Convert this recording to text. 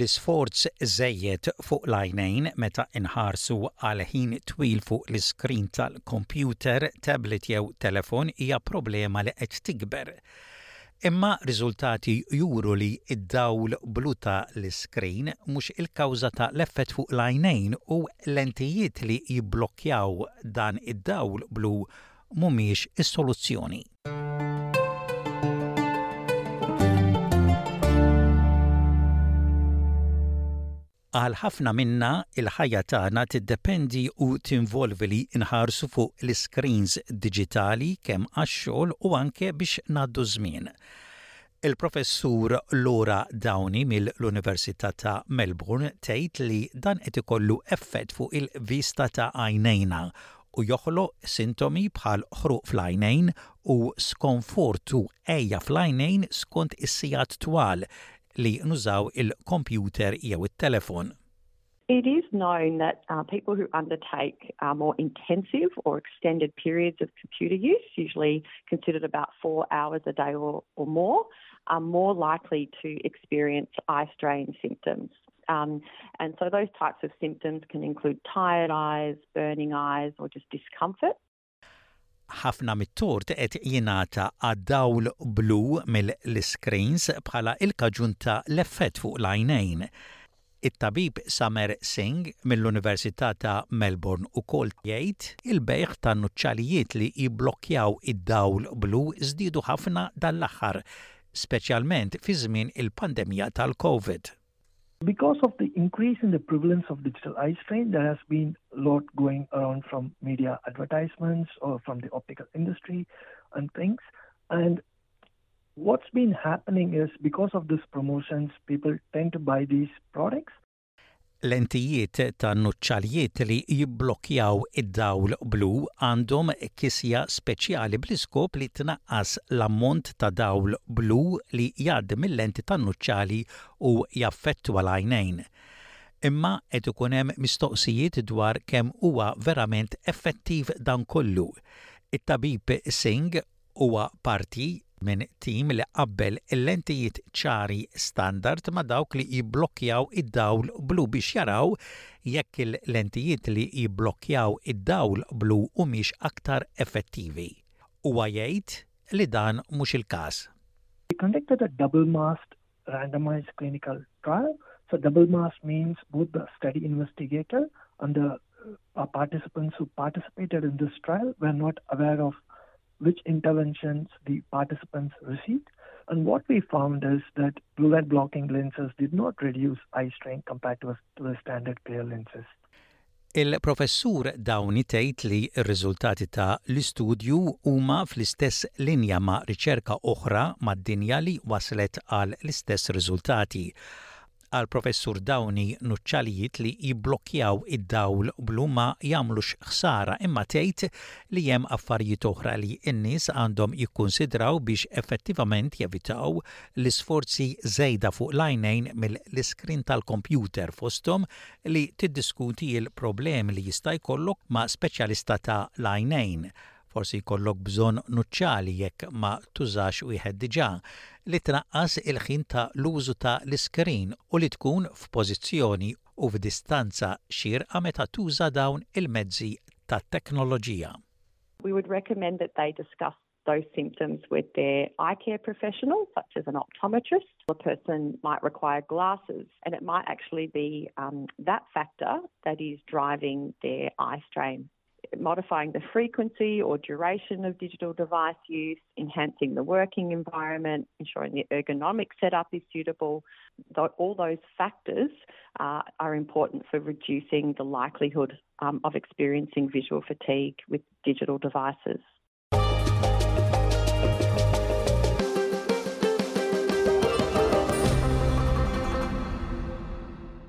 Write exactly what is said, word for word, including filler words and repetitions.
L-isforz żejjed fuq l-għajnejn meta inħarsu għal ħin twil fuq l-iskrin tal-kompjuter, tablet jew telefon hija problema li qed tikber. Imma riżultati juru li id-dawl blu ta' l-iskrin mhux il-kawża ta' l-effett fuq l-għajnejn u lentijiet li jibblokkjaw dan id-dawl blu mhumiex is-soluzzjoni. Għal ħafna minna il-ħajja tagħna tiddependi u tinvolvi li nħarsu fuq l-screens diġitali kemm għax-xogħol u anke biex ngħaddu żmien. Il-professur Laura Downey mill-Università ta' Melbourne tgħid li dan qed ikollu effett fuq il-vista ta' għajnejna u joħloq sintomi bħal ħruq fl-għajnejn u skonfortu ejja fl-għajnejn skont is-sigħat twal li nużaw il-kompjuter jew it-telefon. It is known that uh, people who undertake uh, more intensive or extended periods of computer use, usually considered about four hours a day or, or more, are more likely to experience eye strain symptoms. Um, and so those types of symptoms can include tired eyes, burning eyes, or just discomfort. Ħafna mit-tort qed jingħata għad-dawl blu mill-screens bħala il-kaġun ta' l-effett fuq l-għajnejn. It-tabib Samer Singh mill-Università ta' Melbourne ukoll jgħid il-bejgħ ta' nuċċalijiet li jibblokkjaw id-dawl blu żdiedu ħafna dal-aħħar, speċjalment fi żmien il-pandemija tal-COVID. Because of the increase in the prevalence of digital eye strain, there has been a lot going around from media advertisements or from the optical industry and things. And what's been happening is because of these promotions, people tend to buy these products. Lentijiet ta' nuċċalijiet li jibblokkjaw id-dawl blu għandhom kisja speċjali bl-iskop li tnaqqas l-ammont ta' dawl blu li jgħaddi mill-lenti tan-nuċċali u jaffettwa l-għajnejn. Imma qed ikun hemm mistoqsijiet dwar kemm huwa verament effettiv dan kollu. It-tabib Singh huwa parti minn tim li qabbel il-lentijiet ċari standard ma' dawk li jibblokkjaw id-dawl blu biex jaraw jekk il-lentijiet li jibblokkjaw id-dawl blu humiex aktar effettivi. Huwa jgħid li dan mhux il-każ. We conducted a double-masked randomized clinical trial. So double-masked means both the study investigator and the uh, participants who participated in this trial were not aware of which interventions the participants received. And what we found is that blue light blocking lenses did not reduce eye strain compared to, to the standard clear lenses. Il-professur Downey tgħid li r-riżultati ta' l-istudju huma fl-istess linja ma' riċerka oħra mad-dinja li waslet għal l-istess riżultati. Għal professur Downey nuċċalijiet li jibblokkjaw id-dawl blu ma jagħmlux ħsara imma tgħid li hemm affarijiet oħra li n-nies għandhom jikkunsidraw biex effettivament jevitaw l-isforzi żejda fuq l-għajnejn mill-iskrin tal-kompjuter fosthom li tiddiskuti l-problemi li jista' jkollok ma' speċjalista ta' l-għajnejn. Forsi jkollok bżonn nuċċali jekk ma tużax wieħed diġà, li tnaqqas il-ħin ta' l-użu ta' l-iskrin u li tkun f'pożizzjoni u f'distanza xierqa meta tuża dawn il-mezzi tat-teknoloġija. We would recommend that they discuss those symptoms with their eye care professional, such as an optometrist. A person might require glasses, and it might actually be um, that factor that is driving their eye strain. Modifying the frequency or duration of digital device use, enhancing the working environment, ensuring the ergonomic setup is suitable. All those factors uh, are important for reducing the likelihood um, of experiencing visual fatigue with digital devices.